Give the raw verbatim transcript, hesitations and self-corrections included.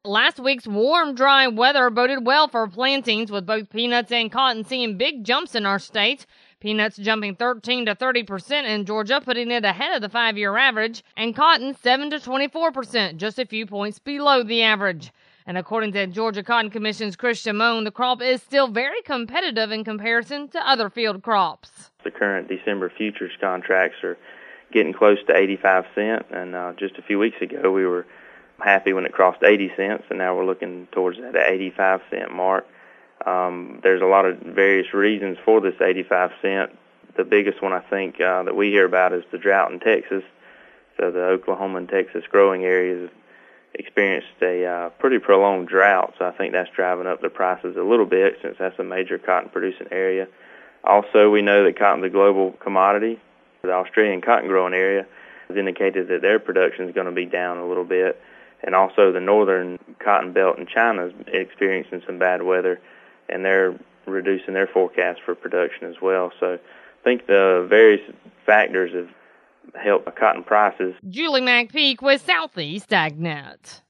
Last week's warm, dry weather boded well for plantings, with both peanuts and cotton seeing big jumps in our state. Peanuts jumping thirteen to thirty percent in Georgia, putting it ahead of the five-year average, and cotton seven to twenty-four percent, just a few points below the average. And according to Georgia Cotton Commission's Chris Shimon, the crop is still very competitive in comparison to other field crops. The current December futures contracts are getting close to eighty-five cents, and uh, just a few weeks ago we were happy when it crossed eighty cents, and now we're looking towards that eighty-five cent mark. Um, there's a lot of various reasons for this eighty-five cent. The biggest one I think uh, that we hear about is the drought in Texas. So the Oklahoma and Texas growing areas have experienced a uh, pretty prolonged drought, so I think that's driving up the prices a little bit since that's a major cotton producing area. Also, we know that cotton is a global commodity. The Australian cotton growing area has indicated that their production is going to be down a little bit. And also the northern cotton belt in China is experiencing some bad weather, and they're reducing their forecast for production as well. So I think the various factors have helped cotton prices. Julie McPeak with Southeast AgNet.